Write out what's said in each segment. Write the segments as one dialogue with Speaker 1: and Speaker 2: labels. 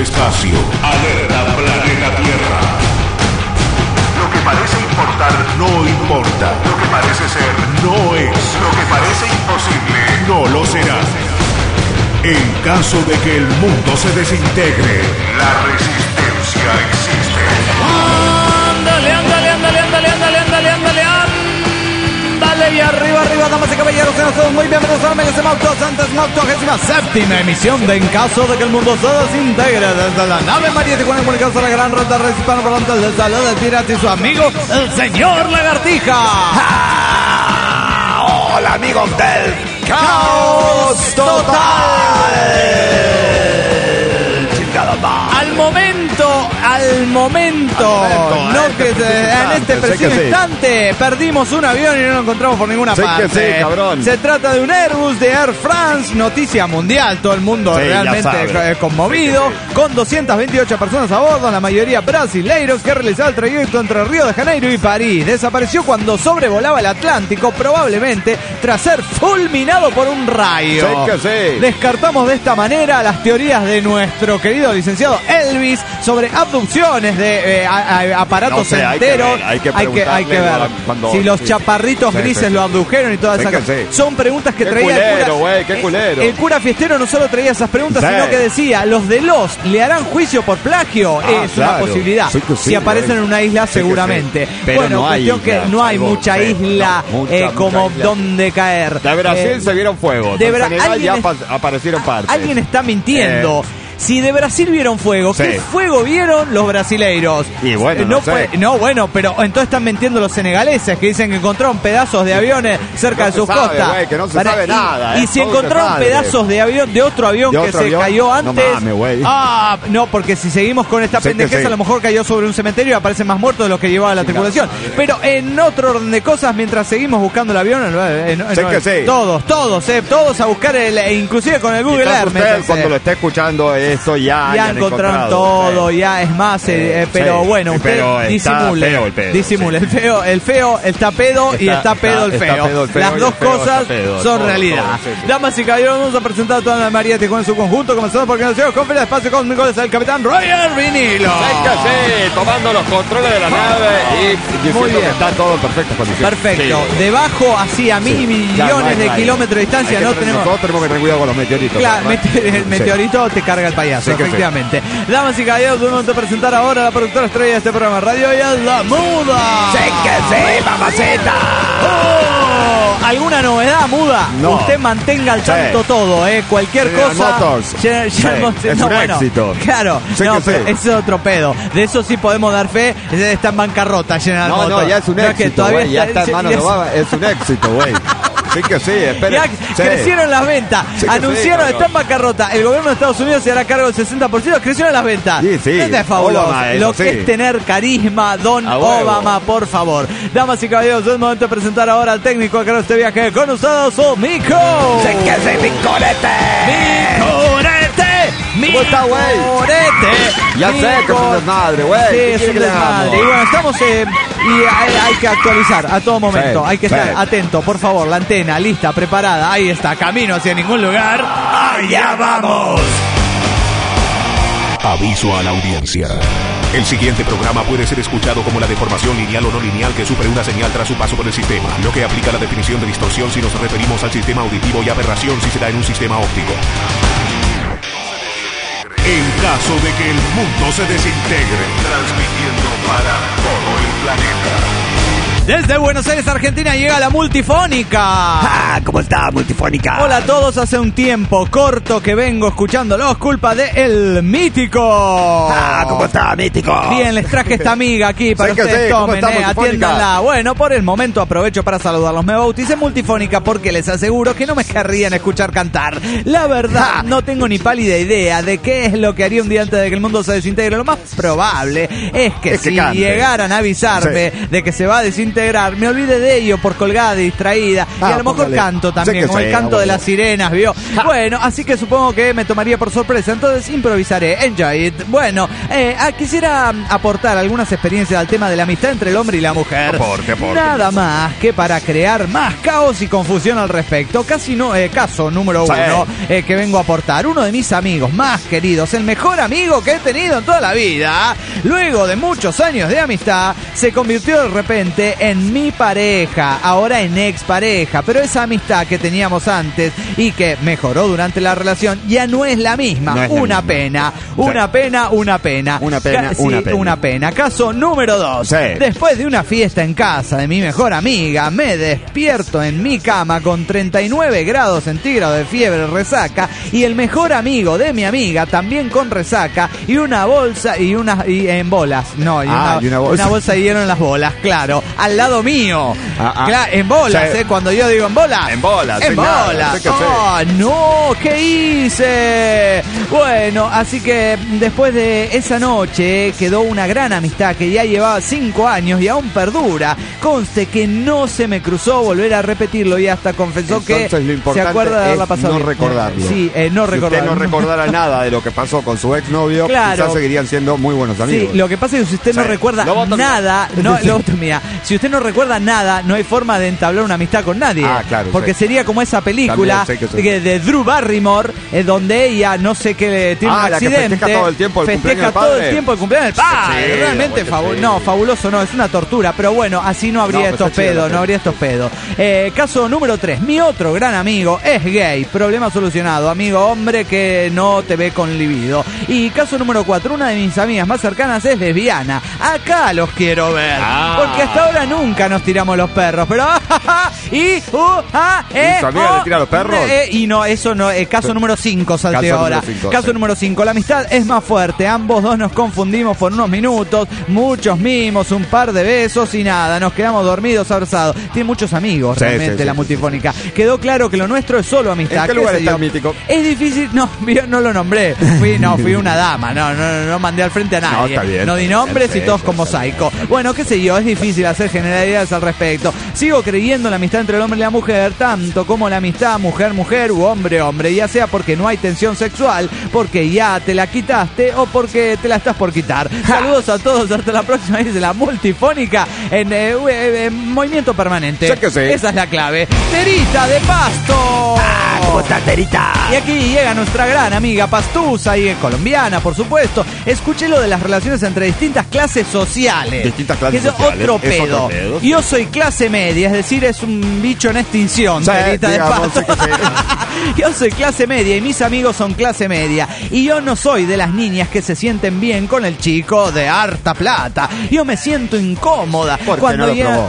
Speaker 1: espacio. Alerta planeta Tierra. Lo que parece importar no importa. Lo que parece ser no es. Lo que parece imposible no lo será. En caso de que el mundo se desintegre, la resistencia existe.
Speaker 2: Ándale, ándale, ándale, ándale, ándale, ándale, ándale, ándale. Y arriba, arriba, damas y caballeros, sean todos muy bienvenidos a la Megasema Autosantes, 97ª emisión de En caso de que el mundo se desintegre, desde la nave María Tijuana, comunicados a la gran red de redes hispanoparlantes de salud de Tiras y su amigo, el señor Lagartija.
Speaker 3: Hola amigos del Caos Total.
Speaker 2: Al momento, no que en este preciso instante perdimos un avión y no lo encontramos por ninguna parte.
Speaker 3: Que sí, cabrón.
Speaker 2: Se trata de un Airbus de Air France, noticia mundial, todo el mundo realmente conmovido, con 228 personas a bordo, la mayoría brasileiros, que realizaba el trayecto entre Río de Janeiro y París. Desapareció cuando sobrevolaba el Atlántico, probablemente tras ser fulminado por un rayo. Descartamos de esta manera las teorías de nuestro querido licenciado Elvis sobre abducciones de aparatos enteros.
Speaker 3: Hay que
Speaker 2: ver si los chaparritos grises lo abdujeron y todas esas cosas. Son preguntas que traía el cura.
Speaker 3: Qué culero.
Speaker 2: El cura fiestero no solo traía esas preguntas, sino que decía, los de los le harán juicio por plagio. Es una posibilidad. Si aparecen en una isla, seguramente.
Speaker 3: Pero
Speaker 2: bueno,
Speaker 3: no hay
Speaker 2: cuestión que no hay mucha isla como donde caer.
Speaker 3: De Brasil se vieron fuegos. De Senegal ya aparecieron partes.
Speaker 2: Alguien está mintiendo. Si de Brasil vieron fuego, ¿qué fuego vieron los brasileiros?
Speaker 3: Y bueno,
Speaker 2: pero entonces están mintiendo los senegaleses que dicen que encontraron pedazos de aviones cerca de sus costas.
Speaker 3: Que no se sabe nada.
Speaker 2: Y si encontraron pedazos de avión, de otro avión que se cayó antes. No, porque si seguimos con esta pendejeza, a lo mejor cayó sobre un cementerio y aparecen más muertos de los que llevaba la tripulación. Pero en otro orden de cosas, mientras seguimos buscando el avión, todos a buscar inclusive con el Google Earth.
Speaker 3: Cuando lo esté escuchando eso ya
Speaker 2: encontraron todo, ya es más, pero bueno, usted disimule. El feo está pedo y está pedo el feo. Las dos cosas son realidad. Damas y caballeros, vamos a presentar a toda la María Tijuana en su conjunto, comenzando por Conocidos con el espacio cósmico del capitán Roger Vinilo.
Speaker 3: Tomando los controles de la nave y diciendo que está todo en perfectas condiciones.
Speaker 2: Perfecto. Debajo, así a millones de kilómetros de distancia,
Speaker 3: nosotros tenemos que tener cuidado con los meteoritos.
Speaker 2: Claro, el meteorito te carga el payaso, efectivamente. Damas y caballeros, vamos a presentar ahora a la productora estrella de este programa radio, y es La Muda.
Speaker 3: Mamaceta.
Speaker 2: ¿Alguna novedad, Muda?
Speaker 3: No.
Speaker 2: Usted mantenga al tanto todo, cualquier cosa.
Speaker 3: Es un éxito.
Speaker 2: Claro, pero ese es otro pedo. De eso sí podemos dar fe. Está en bancarrota, General Motors.
Speaker 3: No, ya es un éxito, ya está en manos de Obama. Es un éxito, güey.
Speaker 2: Ya crecieron las ventas. Anunciaron, está en bancarrota. El gobierno de Estados Unidos se hará cargo del 60%. Crecieron las ventas. Este es fabuloso. Lo que es tener carisma, Don Obama, por favor. Damas y caballeros, es momento de presentar ahora al técnico que hará este viaje con ustedes, Mico.
Speaker 3: ¿Cómo está, güey? Ya sé que es un desmadre, güey.
Speaker 2: Sí, es un desmadre. Y bueno, estamos y hay que actualizar a todo momento. Hay que estar atento, por favor. La antena lista, preparada. Ahí está, camino hacia ningún lugar. ¡Allá vamos!
Speaker 1: Aviso a la audiencia. El siguiente programa puede ser escuchado como la deformación lineal o no lineal que sufre una señal tras su paso por el sistema, lo que aplica la definición de distorsión si nos referimos al sistema auditivo y aberración si se da en un sistema óptico. En caso de que el mundo se desintegre, transmitiendo para todo el planeta.
Speaker 2: Desde Buenos Aires, Argentina, llega la Multifónica.
Speaker 3: ¿Cómo está, Multifónica?
Speaker 2: Hola a todos, hace un tiempo corto que vengo escuchándolos, culpa de El Mítico.
Speaker 3: ¿Cómo está, Mítico?
Speaker 2: Bien, les traje esta amiga aquí para ustedes, tomen, atiéndanla. Bueno, por el momento aprovecho para saludarlos. Me bauticé Multifónica porque les aseguro que no me querrían escuchar cantar. La verdad, no tengo ni pálida idea de qué es lo que haría un día antes de que el mundo se desintegre. Lo más probable es que si llegaran a avisarme de que se va a desintegrar, integrar. Me olvidé de ello por colgada, distraída. Y a lo mejor canto también, como el canto de las sirenas, ¿vio? Bueno, así que supongo que me tomaría por sorpresa. Entonces improvisaré. Enjoy it. Bueno, quisiera aportar algunas experiencias al tema de la amistad entre el hombre y la mujer.
Speaker 3: Aporte.
Speaker 2: Nada más que para crear más caos y confusión al respecto. Caso número 1 que vengo a aportar. Uno de mis amigos más queridos, el mejor amigo que he tenido en toda la vida, luego de muchos años de amistad, se convirtió de repente en mi pareja, ahora en expareja. Pero esa amistad que teníamos antes y que mejoró durante la relación ya no es la misma. Una pena. Caso número 2. Después de una fiesta en casa de mi mejor amiga, me despierto en mi cama con 39 grados centígrados de fiebre, resaca, y el mejor amigo de mi amiga también con resaca y una bolsa una bolsa de hielo en las bolas, claro, al lado mío. En bolas, cuando yo digo en bolas.
Speaker 3: En bolas.
Speaker 2: Oh, no, ¿qué hice? Bueno, así que después de esa noche quedó una gran amistad que ya llevaba 5 años y aún perdura. Conste que no se me cruzó volver a repetirlo y hasta confesó que se acuerda de haberla pasado.
Speaker 3: No recordarlo.
Speaker 2: Sí, no recordarlo.
Speaker 3: Si usted no recordara nada de lo que pasó con su exnovio, quizás seguirían siendo muy buenos amigos.
Speaker 2: Sí, lo que pasa es que si usted no recuerda nada, si usted no recuerda nada, no hay forma de entablar una amistad con nadie.
Speaker 3: Claro.
Speaker 2: Porque sería como esa película de Drew Barrymore, donde ella no sé qué tiene un accidente.
Speaker 3: Que festeja todo el tiempo el
Speaker 2: cumpleaños del padre.
Speaker 3: Sí,
Speaker 2: realmente fabuloso, no, es una tortura, pero bueno, así no habría estos pedos. Caso número 3. Mi otro gran amigo es gay. Problema solucionado. Amigo hombre que no te ve con libido. Y caso número 4. Una de mis amigas más cercanas es lesbiana. Acá los quiero ver. Porque hasta ahora nunca nos tiramos los perros. Pero
Speaker 3: ¿Y su amiga le tira los perros?
Speaker 2: Y no, eso no. Caso número 5 salté ahora. Caso número 5. La amistad es más fuerte. Ambos dos nos confundimos por unos minutos. Muchos mimos, un par de besos y nada. Nos quedamos dormidos, abrazados. Tiene muchos amigos realmente la multifónica. Quedó claro que lo nuestro es solo amistad.
Speaker 3: ¿En qué lugar está el mítico?
Speaker 2: Es difícil, no lo nombré. Fui una dama, no mandé al frente a nadie. No di nombres y todos como Psycho. Bueno, qué sé yo, es difícil hacer generalidades al respecto. Sigo creyendo en la amistad entre el hombre y la mujer, tanto como la amistad mujer-mujer u hombre-hombre, ya sea porque no hay tensión sexual, porque ya te la quitaste o porque te la estás por quitar. Saludos a todos, hasta la próxima vez de la multifónica en movimiento permanente. Esa es la clave. Terita de Pasto.
Speaker 3: ¿Cómo está, Terita?
Speaker 2: Y aquí llega nuestra gran amiga Pastusa y colombiana, por supuesto. Escuché lo de las relaciones entre distintas clases sociales. Que es otro pedo. Yo soy clase media, es decir, es un bicho en extinción. Terita de Pasto. Yo soy clase media y mis amigos son clase media. Y yo no soy de las niñas que se sienten bien con el chico de harta plata. Yo me siento incómoda.
Speaker 3: Cuando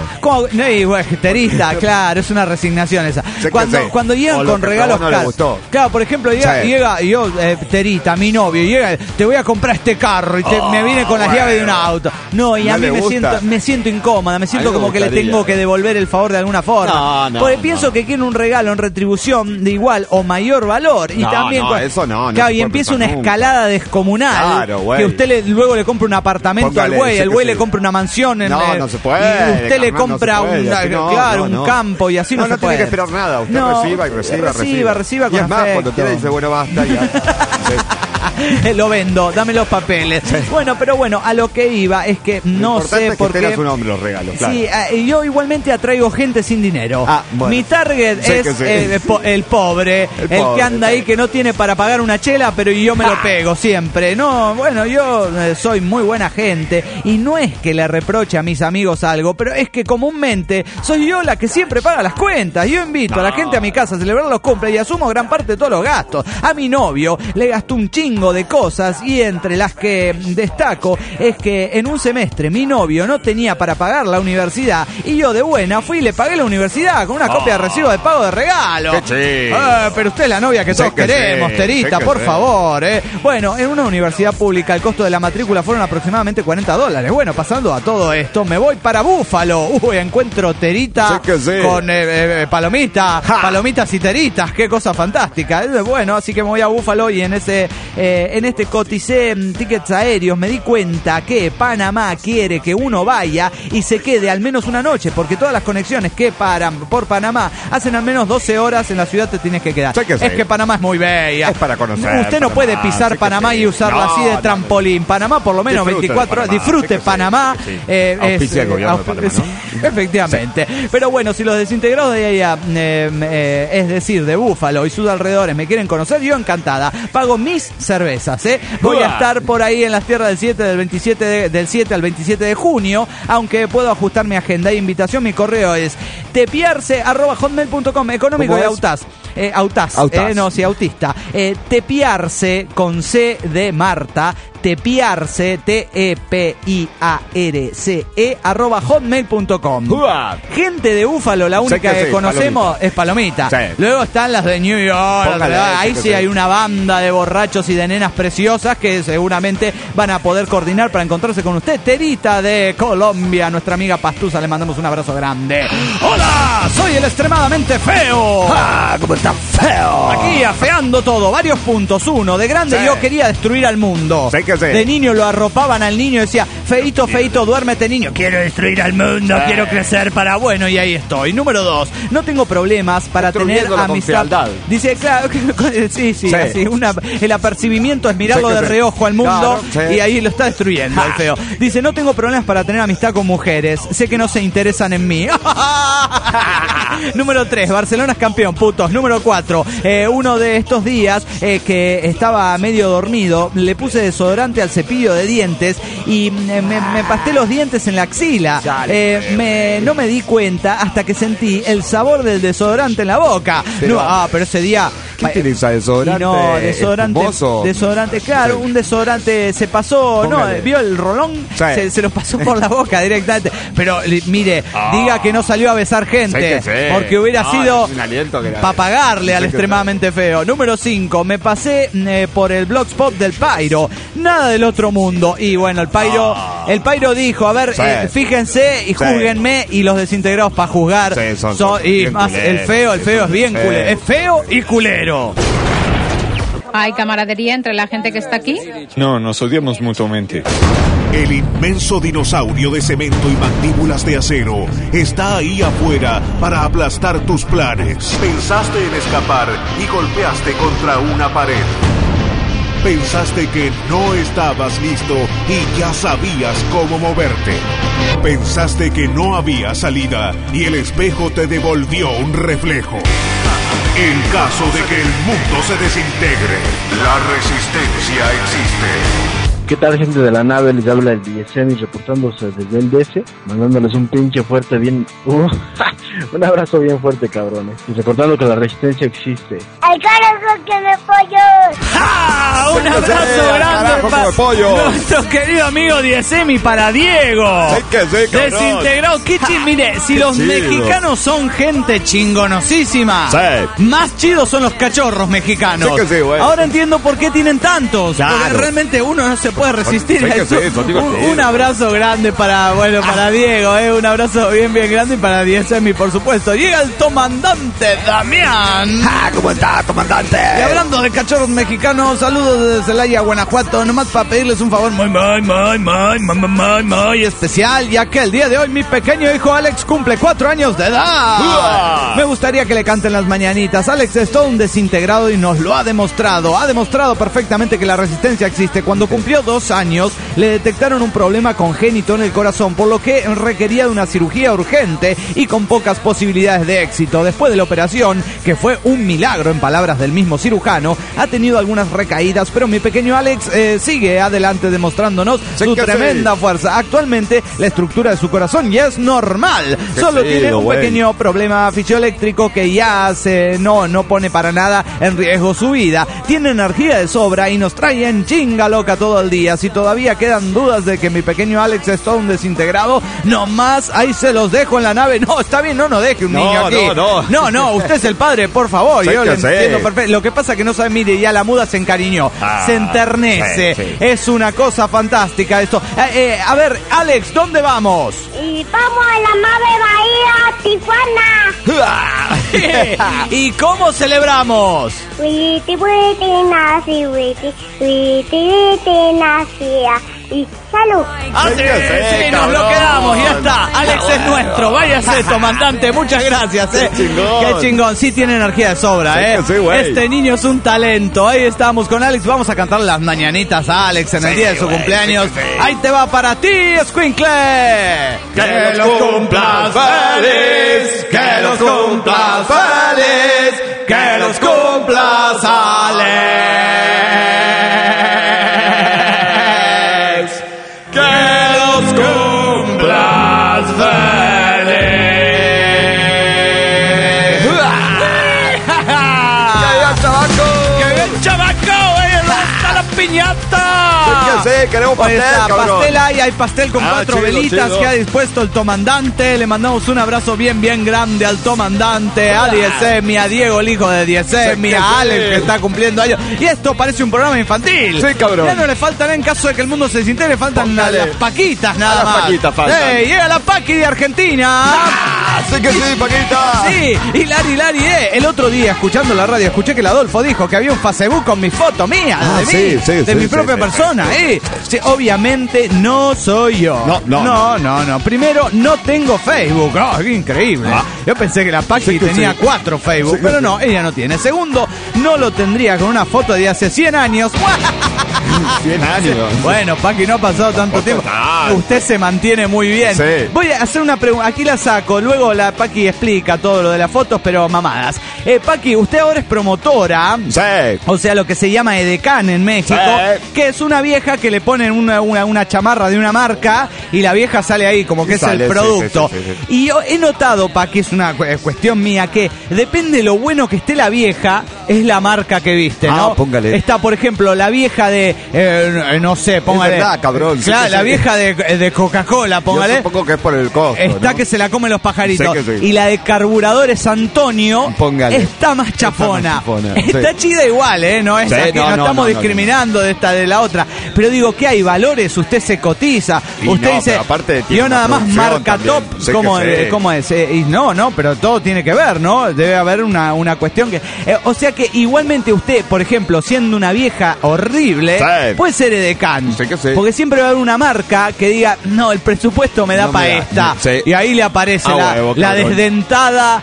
Speaker 2: Terita, claro, es una resignación esa. Cuando llegan con regalos caros. Claro, por ejemplo, llega yo, Terita, mi novio, llega, te voy a comprar este carro y me viene con las llaves de un auto. No, y a mí me siento incómoda, me siento como que le tengo que devolver el favor de alguna forma. Porque pienso que quiere un regalo en retribución de igual o mayor valor. Y también claro, y empieza una escalada descomunal. Que usted luego le compra un apartamento al güey, el güey le compra una mansión.
Speaker 3: No se puede.
Speaker 2: Y usted le compra un campo y así no se puede.
Speaker 3: No tiene que esperar nada. Usted reciba con
Speaker 2: y es más,
Speaker 3: cuando quiera dice, bueno, basta, ya.
Speaker 2: Lo vendo, dame los papeles. Bueno, pero a lo que iba es que no sé por qué.
Speaker 3: Tenga su nombre los regalos, claro.
Speaker 2: Sí, yo igualmente atraigo gente sin dinero. Mi target es el pobre, el que anda ahí que no tiene para pagar una chela, pero yo me lo pego siempre. No, yo soy muy buena gente y no es que le reproche a mis amigos algo, pero es que comúnmente soy yo la que siempre paga las cuentas. Yo invito a la gente a mi casa a celebrar los cumples y asumo gran parte de todos los gastos. A mi novio le gastó un chingo de cosas y entre las que destaco es que en un semestre mi novio no tenía para pagar la universidad y yo de buena fui y le pagué la universidad con una copia de recibo de pago de regalo. Pero usted es la novia que todos queremos, Terita, por favor. Bueno, en una universidad pública el costo de la matrícula fueron aproximadamente $40. Bueno, pasando a todo esto, me voy para Búfalo. Encuentro Terita con palomitas y teritas, qué cosa fantástica. Bueno, así que me voy a Búfalo y en ese En este coticé tickets aéreos, me di cuenta que Panamá quiere que uno vaya y se quede al menos una noche, porque todas las conexiones que paran por Panamá hacen al menos 12 horas en la ciudad, te tienes que quedar. Es que Panamá es muy bella.
Speaker 3: Es para conocer.
Speaker 2: Usted no puede pisar Panamá y usarla así de trampolín. Panamá por lo menos 24 horas. Disfrute Panamá.
Speaker 3: Auspicia el gobierno de Panamá, ¿no?
Speaker 2: Efectivamente. Sí. Pero bueno, si los desintegrados de allá, es decir, de Búfalo y sus alrededores, me quieren conocer, yo encantada. Pago mis cervezas, Voy a estar por ahí en las tierras del 7 del 7 al 27 de junio, aunque puedo ajustar mi agenda y invitación. Mi correo es tepiarse@hotmail.com. Económico y autaz. Autista. Tepiarse con C de Marta. Tepiarse, TEPIARCE @hotmail.com. Gente de Búfalo, la única que conocemos es Palomita. Sí. Luego están las de New York. Ahí sí hay una banda de borrachos y de nenas preciosas que seguramente van a poder coordinar para encontrarse con usted. Terita de Colombia, nuestra amiga Pastusa, le mandamos un abrazo grande. ¡Hola! Soy el extremadamente feo.
Speaker 3: ¿Cómo está feo?
Speaker 2: Aquí afeando todo, varios puntos. Uno, de grande yo quería destruir al mundo. De niño lo arropaban al niño y decía, feito, duérmete niño, quiero destruir al mundo, quiero crecer para bueno, y ahí estoy. Número 2, no tengo problemas para tener amistad. Dice, claro, sí, así, el apercibimiento es mirarlo de reojo al mundo, y ahí lo está destruyendo el feo. Dice, no tengo problemas para tener amistad con mujeres, sé que no se interesan en mí. Número 3, Barcelona es campeón, putos. Número 4, uno de estos días que estaba medio dormido, le puse desodorante al cepillo de dientes y me pasté los dientes en la axila. No me di cuenta hasta que sentí el sabor del desodorante en la boca. Pero ese día...
Speaker 3: ¿Qué utiliza desodorante?
Speaker 2: No, desodorante, claro, un desodorante se pasó,
Speaker 3: Póngale.
Speaker 2: ¿Vio el rolón? Se lo pasó por la boca directamente. Pero mire, diga que no salió a besar gente, porque hubiera sido para pagarle al extremadamente feo. Número 5, me pasé por el blogspot del Pairo. Nada del otro mundo. Y bueno, el Pairo dijo, a ver, fíjense y júzguenme, y los desintegrados para juzgar. Y más el feo es bien culero. Es feo y culero.
Speaker 4: ¿Hay camaradería entre la gente que está aquí?
Speaker 5: No, nos odiamos mutuamente.
Speaker 1: El inmenso dinosaurio de cemento y mandíbulas de acero está ahí afuera para aplastar tus planes. Pensaste en escapar y golpeaste contra una pared. Pensaste que no estabas listo y ya sabías cómo moverte. Pensaste que no había salida y el espejo te devolvió un reflejo. En caso de que el mundo se desintegre, la resistencia existe.
Speaker 6: ¿Qué tal, gente de la nave? Les habla el Villesemi reportándose desde el DC, mandándoles un pinche fuerte bien... un abrazo bien fuerte, cabrones. Y recordando que la resistencia existe.
Speaker 7: ¡Ay, carajo, que me pollo!
Speaker 2: ¡Ja! Un abrazo grande para nuestro querido amigo Villesemi, para Diego. Desintegrado. Mire, si los mexicanos son gente chingonosísima, más chidos son los cachorros mexicanos. Ahora entiendo por qué tienen tantos. Porque realmente uno no se puede resistir a eso. Un abrazo grande para Diego, un abrazo bien grande, y para Villesemi, por supuesto. Llega el comandante Damián.
Speaker 3: ¿Cómo está, comandante?
Speaker 2: Y hablando de cachorros mexicanos, saludos desde Celaya, Guanajuato, nomás para pedirles un favor muy especial, ya que el día de hoy mi pequeño hijo Alex cumple 4 años de edad. Me gustaría que le canten las mañanitas. Alex es todo un desintegrado y nos lo ha demostrado. Ha demostrado perfectamente que la resistencia existe. Cuando cumplió 2 años, le detectaron un problema congénito en el corazón, por lo que requería de una cirugía urgente y con pocas posibilidades de éxito. Después de la operación, que fue un milagro en palabras del mismo cirujano, ha tenido algunas recaídas, pero mi pequeño Alex sigue adelante demostrándonos su tremenda fuerza. Actualmente, la estructura de su corazón ya es normal. Solo tiene un pequeño problema fisioeléctrico que ya no pone para nada en riesgo su vida. Tiene energía de sobra y nos trae en chinga loca todo el día. Si todavía quedan dudas de que mi pequeño Alex es todo un desintegrado, nomás ahí se los dejo en la nave. No, está bien, no deje un niño aquí. No, usted es el padre, por favor. Yo lo entiendo perfecto. Lo que pasa es que no sabe, mire, ya la muda se encariñó, se enternece. aire. Sí. Es una cosa fantástica esto. A ver, Alex, ¿dónde vamos?
Speaker 7: Y vamos a la nave Bahía, Tijuana.
Speaker 2: ¿Y cómo celebramos?
Speaker 7: Witi, witi, nazi, witi, witi, witi, nazi. Y salud.
Speaker 2: Sí, nos lo quedamos, ya está. Alex es nuestro, váyase, comandante, muchas gracias. Qué chingón, sí tiene energía de sobra, sí, este niño es un talento. Ahí estamos con Alex, vamos a cantar las mañanitas a Alex en el día de su cumpleaños. Ahí te va para ti, Escuincle.
Speaker 3: Que los cumplas feliz, que los cumplas feliz, que los cumplas Alex.
Speaker 2: ¡Piñata!
Speaker 3: Sí, queremos pastel,
Speaker 2: pastel hay pastel con 4 velitas que ha dispuesto el comandante. Le mandamos un abrazo bien grande al comandante, a Diezemi, a Diego, el hijo de Diezemi, a Alex, que está cumpliendo años. Y esto parece un programa infantil.
Speaker 3: Sí, cabrón.
Speaker 2: Ya no le faltan, en caso de que el mundo se desintegre, le faltan las paquitas nada más.
Speaker 3: Las paquitas faltan.
Speaker 2: Llega la Paqui de Argentina.
Speaker 3: Sí que sí, Paquita.
Speaker 2: Sí, Hilari, el otro día, escuchando la radio, escuché que el Adolfo dijo que había un Facebook con mi foto mía, de mi propia persona. Sí, obviamente no soy yo. No. Primero, no tengo Facebook. Oh, qué increíble. Yo pensé que la Paqui tenía 4 Facebook, pero no, ella no tiene. Segundo, no lo tendría con una foto de hace 100 años.
Speaker 3: 100 años.
Speaker 2: Bueno, Paqui, no ha pasado tanto tiempo. Usted se mantiene muy bien.
Speaker 3: Sí.
Speaker 2: Voy a hacer una pregunta. Aquí la saco. Luego la Paqui explica todo lo de las fotos, pero mamadas. Paqui, usted ahora es promotora.
Speaker 3: Sí.
Speaker 2: O sea, lo que se llama edecán en México. Sí. Que es una vieja que le ponen una chamarra de una marca y la vieja sale ahí como que es el producto. Sí. Y yo he notado, Paqui, es una cuestión mía, que depende de lo bueno que esté la vieja, es la marca que viste, ¿no?
Speaker 3: Póngale.
Speaker 2: Está, por ejemplo, la vieja de, no sé, póngale.
Speaker 3: Es verdad, cabrón.
Speaker 2: Claro, la vieja de Coca-Cola, póngale.
Speaker 3: Yo supongo que es por el costo,
Speaker 2: está, ¿no? Que se la comen los pajaritos. Y la de Carburadores Antonio, póngale, está más chafona. Está chida igual, ¿eh? No es así, no estamos discriminando de esta de la otra. Pero digo, ¿qué hay? Valores, usted se cotiza.
Speaker 3: Y
Speaker 2: usted dice, yo nada más marca
Speaker 3: también.
Speaker 2: top. ¿Cómo es? Y no, pero todo tiene que ver, ¿no? Debe haber una cuestión que... o sea que igualmente usted, por ejemplo, siendo una vieja horrible, puede ser edecán. Porque siempre va a haber una marca que diga, no, el presupuesto me da para esta. Y ahí le aparece la desdentada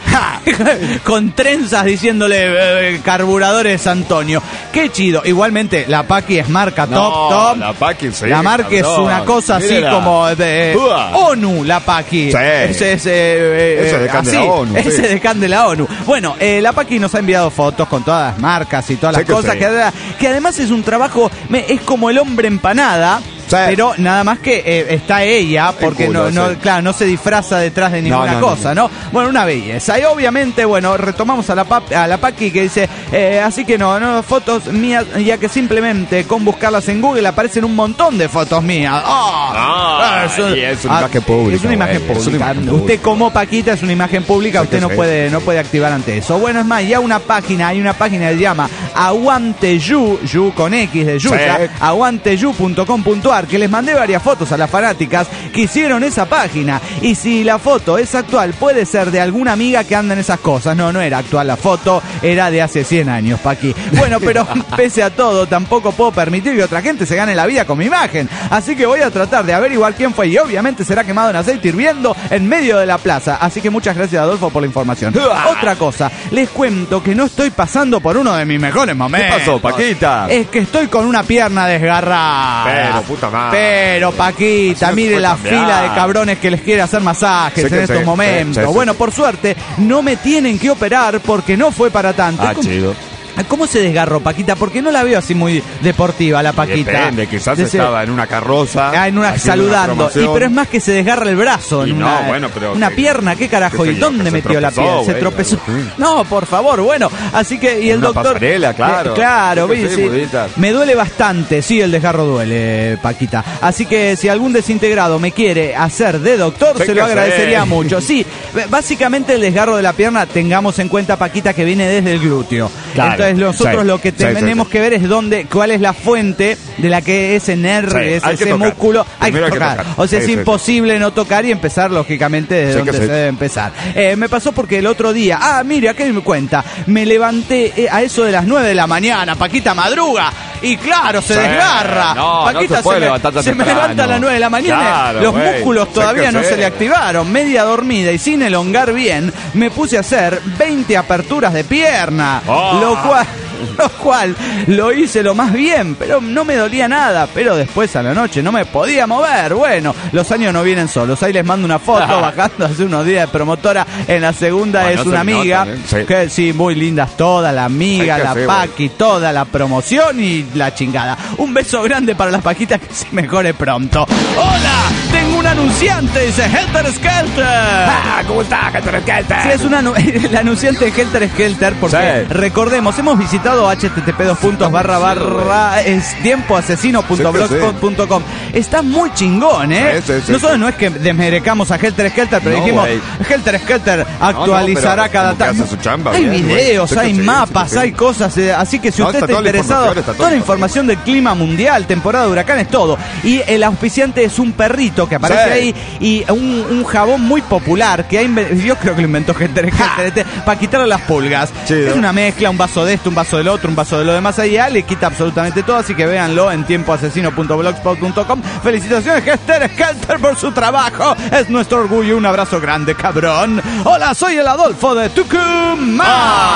Speaker 2: con trenzas diciéndole Carburadores Antonio. Qué chido. Igualmente, la Paqui es marca top.
Speaker 3: La Paqui, sí.
Speaker 2: La marca es una cosa así como de ONU, la Paqui.
Speaker 3: Sí.
Speaker 2: Ese
Speaker 3: decán de la ONU.
Speaker 2: Ese decán de la ONU. Bueno, la Paqui nos ha enviado fotos con todas las marcas y todas las cosas que además es un trabajo, es como el hombre empanada. Pero nada más que está ella, porque claro, no se disfraza detrás de ninguna cosa, ¿no? Bueno, una belleza. Y obviamente, bueno, retomamos a la Paqui que dice, así que no, fotos mías, ya que simplemente con buscarlas en Google aparecen un montón de fotos mías.
Speaker 3: Es una imagen pública.
Speaker 2: Es una imagen pública. Usted como Paquita es una imagen pública, usted no puede activar ante eso. Bueno, es más, ya hay una página que se llama Aguanteyu, con X de yuca, aguanteyu.com.ar, que les mandé varias fotos a las fanáticas que hicieron esa página. Y si la foto es actual, puede ser de alguna amiga que anda en esas cosas. No era actual la foto, era de hace 100 años, Paqui. Bueno, pero pese a todo, tampoco puedo permitir que otra gente se gane la vida con mi imagen. Así que voy a tratar de averiguar quién fue y obviamente será quemado en aceite hirviendo en medio de la plaza. Así que muchas gracias, Adolfo, por la información. Otra cosa, les cuento que no estoy pasando por uno de mis mejores momentos.
Speaker 3: ¿Qué pasó, Paquita?
Speaker 2: Es que estoy con una pierna desgarrada.
Speaker 3: Pero, puta madre.
Speaker 2: Pero, Paquita, mire la fila de cabrones que les quiere hacer masajes en estos momentos. Bueno, por suerte, no me tienen que operar porque no fue para tanto.
Speaker 3: Chido.
Speaker 2: ¿Cómo se desgarró, Paquita? Porque no la veo así muy deportiva, la Paquita.
Speaker 3: Depende, quizás estaba en una carroza.
Speaker 2: Saludando. Pero es más que se desgarra el brazo.
Speaker 3: Pero
Speaker 2: una pierna, ¿qué carajo? ¿Y dónde metió la pierna? Se tropezó. No, por favor, bueno. Así que, y el doctor.
Speaker 3: Pasarela, claro.
Speaker 2: Claro, sí. Me duele bastante. Sí, el desgarro duele, Paquita. Así que si algún desintegrado me quiere hacer de doctor, se lo agradecería mucho. Sí, básicamente el desgarro de la pierna, tengamos en cuenta, Paquita, que viene desde el glúteo. Claro. Entonces nosotros lo que tenemos que ver es cuál es la fuente de la que ese nervio, ese músculo, hay que tocar. O sea, es imposible no tocar y empezar, lógicamente, desde donde se debe empezar. Me pasó porque el otro día, mira, ¿qué me cuenta? Me levanté a eso de las 9 de la mañana, Paquita madruga, y claro, se desgarra. Paquita se me levanta a las 9 de la mañana, los músculos todavía no se le activaron, media dormida y sin elongar bien, me puse a hacer 20 aperturas de pierna, lo cual lo hice lo más bien, pero no me dolía nada. Pero después a la noche no me podía mover. Bueno, los años no vienen solos. Ahí les mando una foto bajando hace unos días de promotora. En la segunda es una amiga, que sí, muy lindas todas, la amiga, la Paqui, toda la promoción y la chingada. Un beso grande para las Paquitas, que se mejore pronto. ¡Hola! Tengo un anunciante, dice Helter Skelter.
Speaker 3: ¿Cómo está, Helter Skelter?
Speaker 2: Sí, es el anunciante de Helter Skelter, porque recordemos, hemos visitado http://tiempoasesino.blogspot.com. Está muy chingón, nosotros no es que desmerecamos a Helter Skelter, pero dijimos, Helter Skelter actualizará cada tanto. Hay videos, hay mapas, hay cosas, así que si usted está interesado, toda la información del clima mundial, temporada de huracanes, todo. Y el auspiciante es un perrito que aparece ahí, y un jabón muy popular que yo creo que lo inventó Helter Skelter, para quitarle las pulgas. Es una mezcla, un vaso de esto, un vaso del otro, un vaso de lo demás allá, le quita absolutamente todo, así que véanlo en tiempoasesino.blogspot.com. Felicitaciones, Helter Skelter, por su trabajo, es nuestro orgullo, un abrazo grande, cabrón. Hola, soy el Adolfo de Tucumán.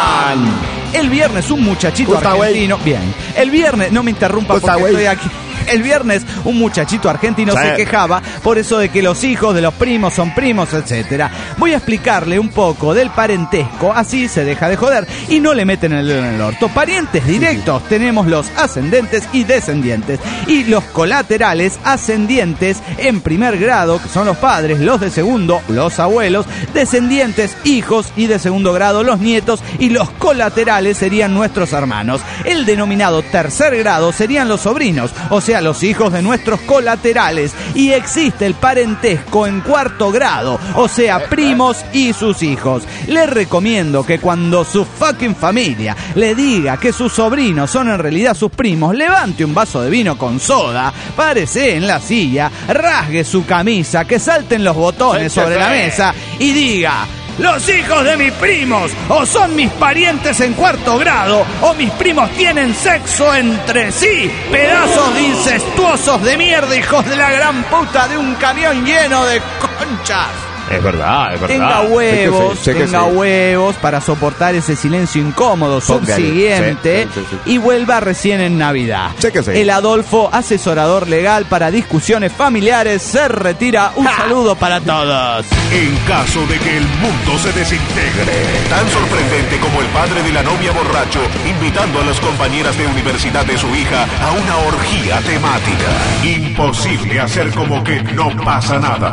Speaker 2: El viernes un muchachito argentino, el viernes, no me interrumpa porque estoy aquí. El viernes un muchachito argentino se quejaba por eso de que los hijos de los primos son primos, etcétera. Voy a explicarle un poco del parentesco, así se deja de joder y no le meten el dedo en el orto. Parientes directos tenemos los ascendentes y descendientes, y los colaterales, ascendientes en primer grado, que son los padres, los de segundo, los abuelos, descendientes, hijos, y de segundo grado los nietos, y los colaterales serían nuestros hermanos. El denominado tercer grado serían los sobrinos, o sea, los hijos de nuestros colaterales, y existe el parentesco en cuarto grado, o sea, primos y sus hijos. Les recomiendo que cuando su fucking familia le diga que sus sobrinos son en realidad sus primos, levante un vaso de vino con soda, párese en la silla, rasgue su camisa, que salten los botones sobre la mesa y diga: los hijos de mis primos o son mis parientes en cuarto grado, o mis primos tienen sexo entre sí. Pedazos de incestuosos de mierda, hijos de la gran puta de un camión lleno de conchas.
Speaker 3: Es verdad.
Speaker 2: Tenga huevos para soportar ese silencio incómodo subsiguiente y vuelva recién en Navidad. El Adolfo, asesorador legal para discusiones familiares, se retira. Un saludo para todos.
Speaker 1: En caso de que el mundo se desintegre, tan sorprendente como el padre de la novia borracho invitando a las compañeras de universidad de su hija a una orgía temática. Imposible hacer como que no pasa nada.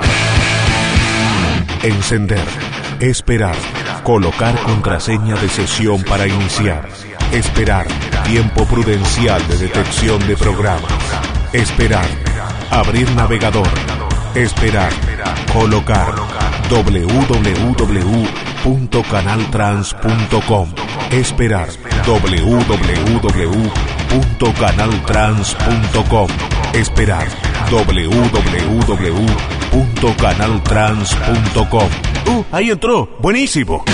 Speaker 1: Encender, esperar, colocar contraseña de sesión para iniciar, esperar, tiempo prudencial de detección de programas, esperar, abrir navegador, esperar, colocar, www.canaltrans.com, esperar, www.canaltrans.com, esperar, www.canaltrans.com. Ahí entró. Buenísimo.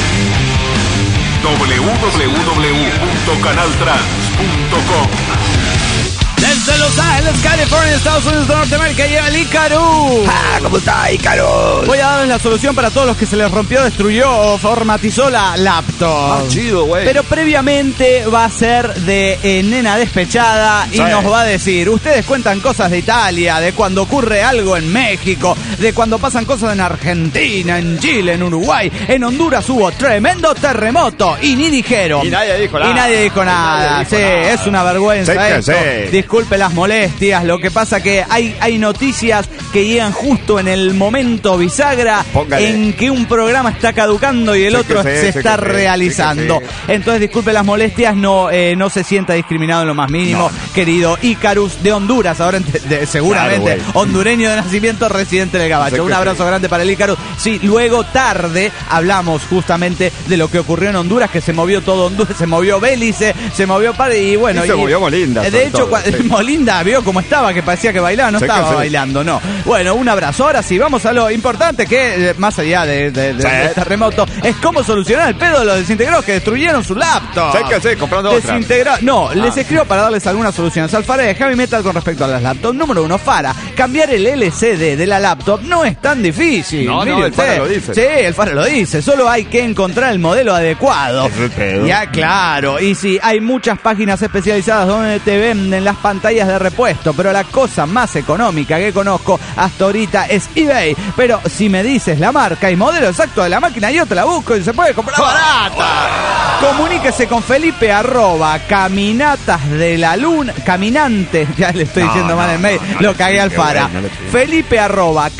Speaker 1: www.canaltrans.com.
Speaker 2: Desde Los Ángeles, California, Estados Unidos de Norteamérica, llega el Icarus.
Speaker 3: ¿Cómo está, Icarus?
Speaker 2: Voy a darles la solución para todos los que se les rompió, destruyó o formatizó la laptop.
Speaker 3: Chido, güey.
Speaker 2: Pero previamente va a ser de nena despechada y nos va a decir: ustedes cuentan cosas de Italia, de cuando ocurre algo en México, de cuando pasan cosas en Argentina, en Chile, en Uruguay, en Honduras hubo tremendo terremoto y ni dijeron.
Speaker 3: Y nadie dijo nada.
Speaker 2: Es una vergüenza esto. disculpe las molestias, lo que pasa que hay noticias que llegan justo en el momento bisagra.
Speaker 3: Póngale.
Speaker 2: En que un programa está caducando y el otro se está realizando. Entonces, disculpe las molestias, no se sienta discriminado en lo más mínimo, querido Icarus de Honduras, ahora seguramente
Speaker 3: claro,
Speaker 2: hondureño de nacimiento, residente del Gabacho. Un abrazo grande para el Icarus. Sí, luego tarde hablamos justamente de lo que ocurrió en Honduras, que se movió todo Honduras, se movió Bélice, se movió y bueno.
Speaker 3: Se movió Molinda.
Speaker 2: De hecho, Molinda vio cómo estaba, que parecía que bailaba, no estaba bailando, no. Bueno, un abrazo. Ahora sí, vamos a lo importante que, más allá del terremoto, es cómo solucionar el pedo de los desintegrados que destruyeron su laptop.
Speaker 3: Comprando otra.
Speaker 2: Les escribo para darles algunas soluciones al Fara de Heavy Metal con respecto a las laptops. Número 1, Fara, cambiar el LCD de la laptop no es tan difícil.
Speaker 3: No, el Fara lo dice.
Speaker 2: Sí, el Fara lo dice. Solo hay que encontrar el modelo adecuado.
Speaker 3: Es el pedo.
Speaker 2: Ya, claro. Y sí, hay muchas páginas especializadas donde te venden las pantallas de repuesto, pero la cosa más económica que conozco hasta ahorita es eBay. Pero si me dices la marca y modelo exacto de la máquina, yo te la busco y se puede comprar barata. Comuníquese con Felipe @ Caminatas de la Luna. Caminantes, ya le estoy diciendo mal en mail, lo cagué al Fara. Felipe @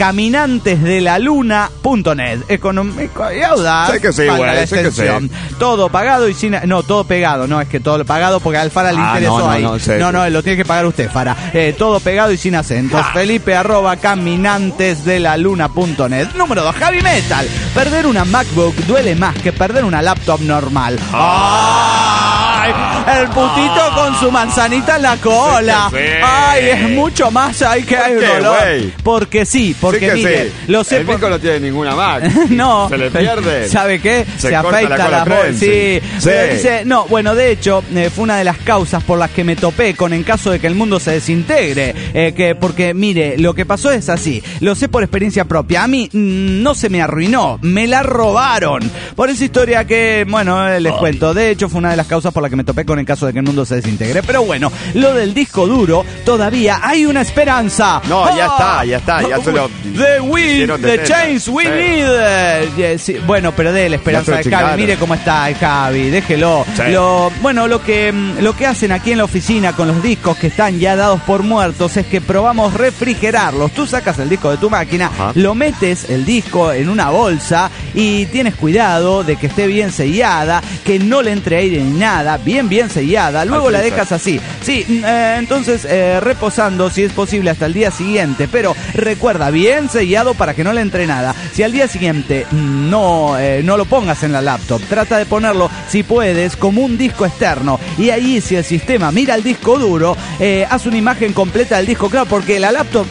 Speaker 2: caminantesdelaluna.net. Económico y audaz.
Speaker 3: Sé que sí, güey, sé que sí.
Speaker 2: Todo pagado y sin... No, todo pegado, no, es que todo pagado porque al Fara le interesó ahí. No, lo tiene que pagar usted, Fara. Todo pegado y sin acentos. Felipe @ caminantesdelaluna.net. Número 2, Heavy Metal. Perder una MacBook duele más que perder una laptop normal. ¡Ay! El putito con su manzanita en la cola. ¡Ay! Es mucho más ahí que hay dolor. Porque mire, lo sé.
Speaker 3: El Nico no tiene ninguna Mac.
Speaker 2: No.
Speaker 3: Se le pierde.
Speaker 2: ¿Sabe qué? Se afeita la bolsa. Sí. Pero dice, no, bueno, de hecho, fue una de las causas por las que me topé con en caso de que el mundo se desintegre. Porque, mire, lo que pasó es así. Lo sé por experiencia propia. A mí no se me arruinó, me la robaron. Por esa historia que, bueno, les cuento. De hecho, fue una de las causas por las que me topé con en caso de que el mundo se desintegre. Pero bueno, lo del disco duro, todavía hay una esperanza.
Speaker 3: No, ya está. Ya se lo...
Speaker 2: The Chains We Need. Sí, bueno, pero de la esperanza de Javi. Mire cómo está el Javi, déjelo. Sí. Lo que hacen aquí en la oficina con los discos que están ya dados por muertos es que probamos refrigerarlos. Tú sacas el disco de tu máquina, lo metes el disco en una bolsa y tienes cuidado de que esté bien sellada, que no le entre aire ni nada, bien sellada. Luego la dejas así. Sí, entonces reposando si es posible hasta el día siguiente, pero recuerda, bien sellado para que no le entre nada. Si al día siguiente no lo pongas en la laptop, trata de ponerlo, si puedes, como un disco externo. Y ahí, si el sistema mira el disco duro, haz una imagen completa del disco, claro, porque la laptop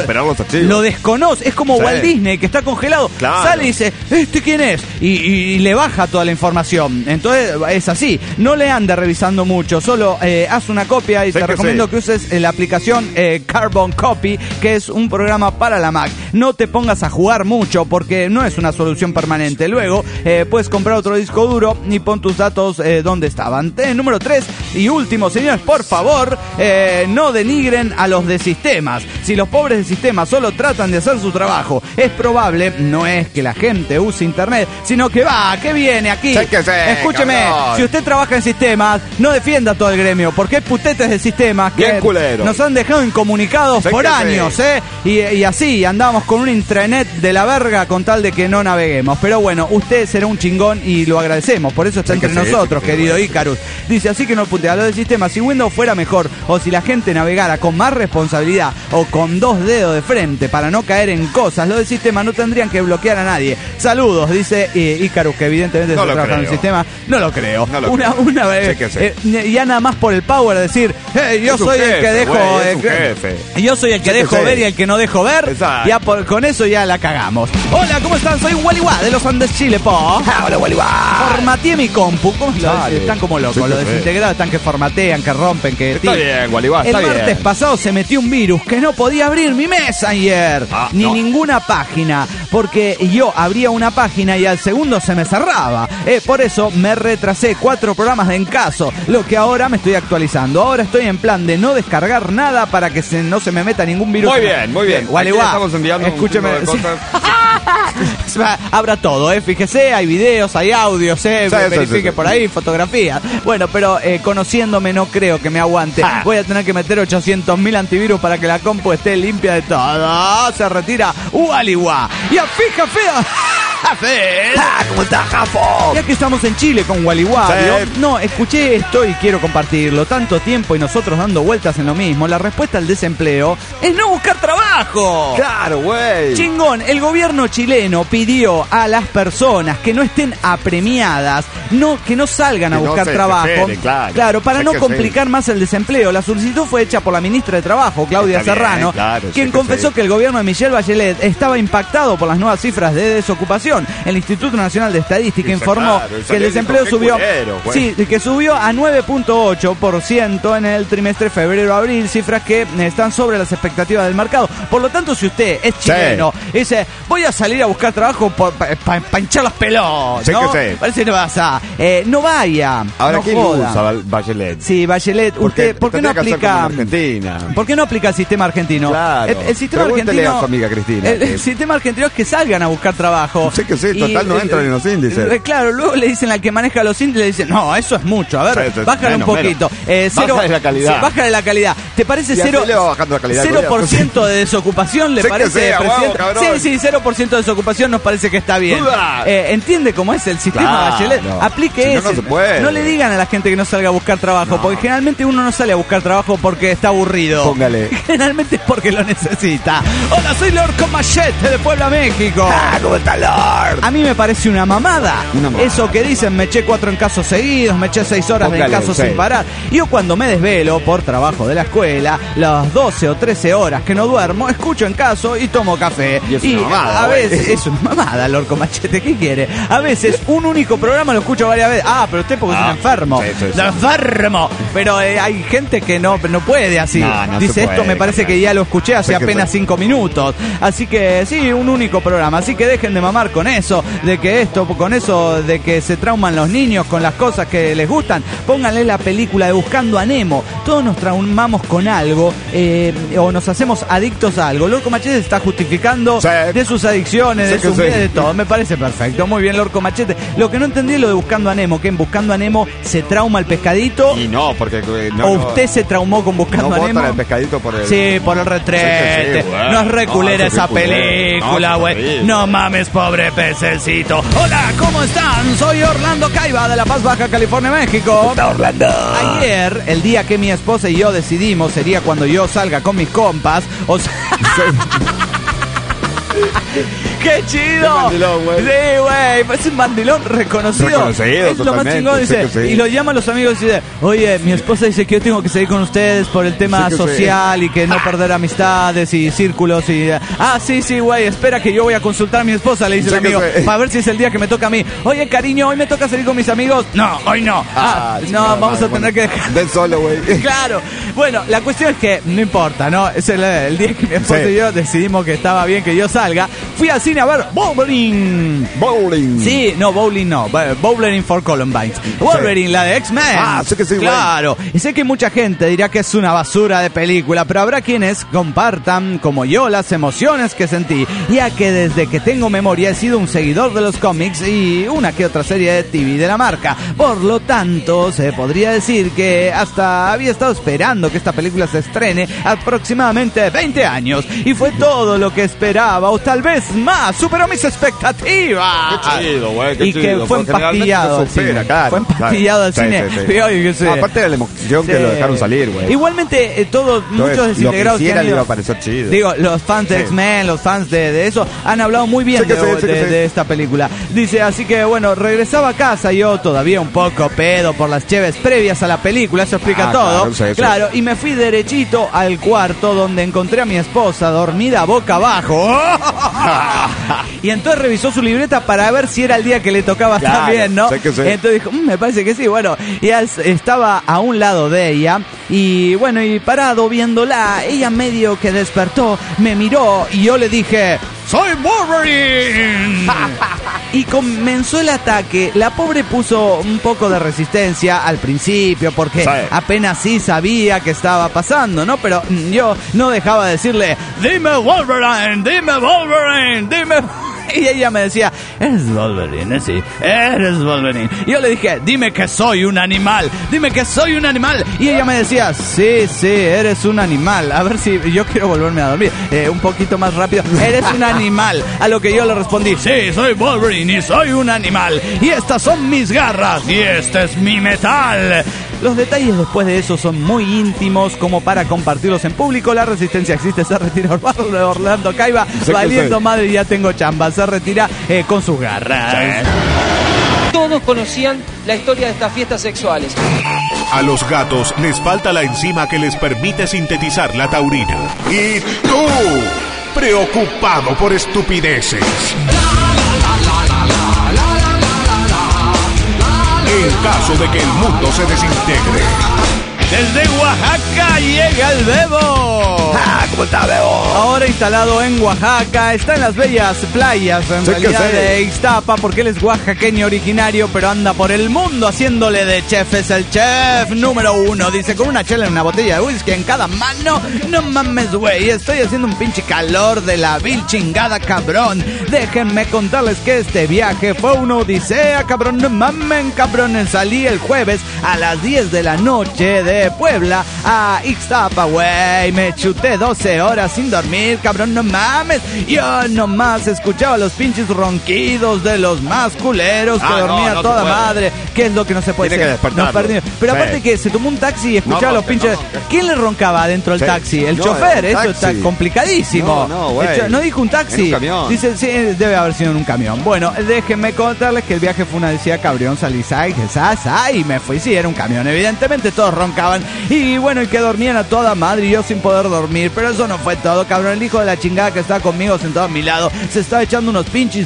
Speaker 2: lo desconoce. Es como Walt Disney, que está congelado. Claro. Sale y dice, ¿este quién es? Y le baja toda la información. Entonces, es así. No le ande revisando mucho, solo haz una copia y te recomiendo que uses la aplicación Carbon Copy, que es un programa para la Mac. No te pongas a jugar mucho porque no es una solución permanente. Luego puedes comprar otro disco duro y pon tus datos donde estaban. Número 3 y último, señores, por favor, no denigren a los de sistemas. Si los pobres de sistemas solo tratan de hacer su trabajo, es probable, no es que la gente use internet, sino que viene aquí. Escúcheme, cabrón. Si usted trabaja en sistemas, no defienda todo el gremio, porque hay putetes de sistemas que nos han dejado incomunicados por años, y así andamos con un intranet de la verga con tal de que no naveguemos. Pero bueno, usted será un chingón y lo agradecemos, por eso está entre nosotros, querido Icarus. Dice, así que no putea lo del sistema. Si Windows fuera mejor, o si la gente navegara con más responsabilidad o con 2 dedos de frente para no caer en cosas, lo del sistema no tendrían que bloquear a nadie. Saludos, dice Icarus, que evidentemente está trabajando en el sistema. No lo creo. Una vez, ya nada más por el power decir, yo soy el que dejo, yo soy el que dejo ver y el que no dejo ver. Ya con eso ya la cagamos. Hola, ¿cómo están? Soy Waliwa de los Andes Chile, Hola, Waliwa. Formateé mi compu. ¿Cómo están como locos? Los desintegrados están que formatean, que rompen, que...
Speaker 3: Está bien, Waliwa,
Speaker 2: el martes pasado se metió un virus que no podía abrir mi Messenger, ni ninguna página, porque yo abría una página y al segundo se me cerraba. Por eso me retrasé 4 programas de Encaso, lo que ahora me estoy actualizando. Ahora estoy en plan de no descargar nada para que no se me meta ningún virus.
Speaker 3: Muy bien.
Speaker 2: Waliwa,
Speaker 3: estamos enviando
Speaker 2: escúcheme. Habrá todo, fíjese, hay videos, hay audios, verifique por ahí, fotografías. Bueno, pero conociéndome no creo que me aguante. Voy a tener que meter 800.000 antivirus para que la compu esté limpia de todo. Se retira Waliwa. Y a fija fea.
Speaker 3: ¿Cómo está, Japo?
Speaker 2: Ya que estamos en Chile con Waliwa, no, escuché esto y quiero compartirlo. Tanto tiempo y nosotros dando vueltas en lo mismo. La respuesta al desempleo es no buscar trabajo.
Speaker 3: Claro, güey.
Speaker 2: Chingón, el gobierno chileno pidió a las personas que no estén apremiadas, que no salgan a buscar trabajo. Claro, para no complicar más el desempleo. La solicitud fue hecha por la ministra de Trabajo, Claudia Serrano, quien confesó que el gobierno de Michelle Bachelet estaba impactado por las nuevas cifras de desocupación. El Instituto Nacional de Estadística informó que el desempleo subió a 9.8% en el trimestre febrero-abril, cifras que están sobre las expectativas del mercado. Por lo tanto, si usted es chileno y dice, voy a salir a buscar trabajo para hinchar los pelos, ¿no? Parece que no vas a... no vaya.
Speaker 3: Ahora,
Speaker 2: no
Speaker 3: ¿quién usa Bachelet?
Speaker 2: Sí, Bachelet. Usted, ¿por qué no aplica... ¿Por qué no aplica el sistema argentino?
Speaker 3: Claro.
Speaker 2: El sistema argentino...
Speaker 3: a su amiga Cristina.
Speaker 2: El sistema argentino es que salgan a buscar trabajo.
Speaker 3: Total, no entran en los índices.
Speaker 2: Claro, luego le dicen al que maneja los índices, le dicen, no, eso es mucho, a ver, bájale un poquito.
Speaker 3: Bájale la calidad.
Speaker 2: Bájale la calidad. ¿Te parece 0% de desocupación? ¿Le parece, presidente? Sí, 0% de desocupación nos parece que está bien. ¿Entiende cómo es el sistema Bachelet? Aplique ese. No le digan a la gente que no salga a buscar trabajo, porque generalmente uno no sale a buscar trabajo porque está aburrido.
Speaker 3: Póngale.
Speaker 2: Generalmente es porque lo necesita. Hola, soy Lord Comachete de Puebla, México.
Speaker 3: ¿Cómo está, Lord?
Speaker 2: A mí me parece una mamada. Eso que dicen, me eché 4 encasos seguidos, me eché 6 horas de encasos sin parar. Yo cuando me desvelo por trabajo de la escuela, las 12 o 13 horas que no duermo, escucho encaso y tomo café.
Speaker 3: Y una mamada,
Speaker 2: a veces es una mamada, Lorco Machete, ¿qué quiere? A veces un único programa lo escucho varias veces. Pero usted porque es un enfermo. Enfermo. Pero hay gente que no puede así. Dice, esto me parece que ya lo escuché hace apenas 5 minutos. Así que sí, un único programa. Así que dejen de mamar con eso, de que se trauman los niños con las cosas que les gustan. Pónganle la película de Buscando a Nemo. Todos nos traumamos con algo o nos hacemos adictos a algo. Lorco Machete se está justificando de sus adicciones, de sus vidas, de todo. Me parece perfecto. Muy bien, Lorco Machete. Lo que no entendí es lo de Buscando a Nemo, que en Buscando a Nemo se trauma el pescadito.
Speaker 3: Y no, porque
Speaker 2: usted se traumó con Buscando a Nemo.
Speaker 3: El pescadito por el...
Speaker 2: Sí, por el retrete. No es reculera esa película, güey. No mames, pobre pececito. Hola, ¿cómo están? Soy Orlando Caiba de La Paz, Baja California, México.
Speaker 3: Está Orlando.
Speaker 2: Ayer, el día que mi esposa y yo decidimos sería cuando yo salga con mis compas. O sea... ¡Qué chido!
Speaker 3: Qué mandilón, güey.
Speaker 2: Sí, güey. Es un mandilón reconocido. Es lo más chingón. Dice, y lo llaman los amigos y dice, oye, mi esposa dice que yo tengo que seguir con ustedes por el tema social y que no perder amistades y círculos y... sí, güey, espera que yo voy a consultar a mi esposa, le dice el amigo, para ver si es el día que me toca a mí. Oye, cariño, hoy me toca salir con mis amigos. No, hoy no. Vamos a tener que dejar.
Speaker 3: Ven solo, güey.
Speaker 2: Claro. Bueno, la cuestión es que no importa, ¿no? Es el día que mi esposa y yo decidimos que estaba bien que yo salga. Fui al cine a ver Wolverine. Sí, no, Bowling no. Bowling for Columbine. Wolverine, la de X-Men.
Speaker 3: Sé que sí,
Speaker 2: claro. Y sé que mucha gente dirá que es una basura de película, pero habrá quienes compartan, como yo, las emociones que sentí, ya que desde que tengo memoria he sido un seguidor de los cómics y una que otra serie de TV de la marca. Por lo tanto, se podría decir que hasta había estado esperando que esta película se estrene aproximadamente 20 años. Y fue todo lo que esperaba, o tal vez más. Superó mis expectativas.
Speaker 3: Qué chido, güey.
Speaker 2: Y que fue empastillado al cine. Fue empastillado al cine.
Speaker 3: Aparte de la emoción que lo dejaron salir, güey.
Speaker 2: Igualmente, muchos desintegrados
Speaker 3: que
Speaker 2: han ido,
Speaker 3: iba a parecer chido.
Speaker 2: Digo, los fans de X-Men, los fans de eso, han hablado muy bien de esta película. Dice, así que bueno, regresaba a casa yo todavía un poco pedo por las cheves previas a la película, eso explica todo. Claro, y me fui derechito al cuarto donde encontré a mi esposa dormida boca abajo. Y entonces revisó su libreta para ver si era el día que le tocaba también, ¿no? Entonces dijo, me parece que sí. Bueno, ya estaba a un lado de ella y bueno, y parado viéndola, ella medio que despertó, me miró y yo le dije, ¡soy Wolverine! Y comenzó el ataque. La pobre puso un poco de resistencia al principio porque apenas sí sabía que estaba pasando, ¿no? Pero yo no dejaba de decirle, dime Wolverine, dime Wolverine, dime... Y ella me decía, eres Wolverine, sí, eres Wolverine. Y yo le dije, dime que soy un animal, dime que soy un animal. Y ella me decía, sí, eres un animal. A ver si yo quiero volverme a dormir un poquito más rápido. Eres un animal. A lo que yo le respondí, sí, soy Wolverine y soy un animal. Y estas son mis garras y este es mi metal. Los detalles después de eso son muy íntimos como para compartirlos en público. La resistencia existe, se retira Orlando Caiba, valiendo madre, ya tengo chamba. Se retira con sus garras.
Speaker 8: Todos conocían la historia de estas fiestas sexuales.
Speaker 1: A los gatos les falta la enzima que les permite sintetizar la taurina. Y tú, preocupado por estupideces. En caso de que el mundo se desintegre.
Speaker 2: Desde Oaxaca llega el Bebo.
Speaker 3: ¿Cómo está, Bebo?
Speaker 2: Ahora instalado en Oaxaca, está en las bellas playas en realidad de Ixtapa, porque él es oaxaqueño originario, pero anda por el mundo haciéndole de chef. Es el chef número 1, dice, con una chela en una botella de whisky en cada mano. No mames, güey, estoy haciendo un pinche calor de la vil chingada, cabrón. Déjenme contarles que este viaje fue una odisea, cabrón. No mamen, cabrones. Salí el jueves a las 10 de la noche de Puebla a Ixtapa, güey. Me chuté 12 horas sin dormir, cabrón, no mames. Yo nomás escuchaba los pinches ronquidos de los más culeros que dormía no toda madre. ¿Qué es lo que no se puede hacer? Pero aparte que se tomó un taxi y escuchaba los pinches... ¿Quién le roncaba dentro del taxi? El chofer, eso está complicadísimo. No dijo un taxi. En un camión. Dice, sí, debe haber sido en un camión. Bueno, déjenme contarles que el viaje fue una odisea, cabrón. Salí, y me fui. Sí, era un camión. Evidentemente todos roncaban. Y bueno, y que dormían a toda madre y yo sin poder dormir. Pero eso no fue todo, cabrón. El hijo de la chingada que estaba conmigo sentado a mi lado se estaba echando unos pinches